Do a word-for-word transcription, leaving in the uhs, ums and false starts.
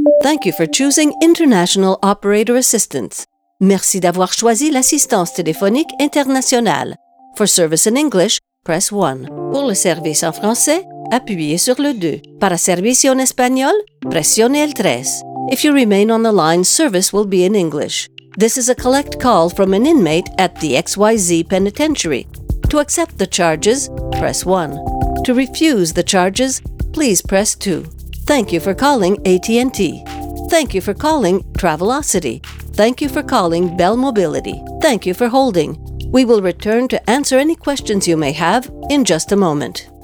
Thank you for choosing International Operator Assistance. Merci d'avoir choisi l'assistance téléphonique internationale. For service in English, press one. Pour le service en français, appuyez sur le deux. Para servicio en español, presione el tres. If you remain on the line, service will be in English. This is a collect call from an inmate at the X Y Z Penitentiary. To accept the charges, press one. To refuse the charges, please press two. Thank you for calling A T and T. Thank you for calling Travelocity. Thank you for calling Bell Mobility. Thank you for holding. We will return to answer any questions you may have in just a moment.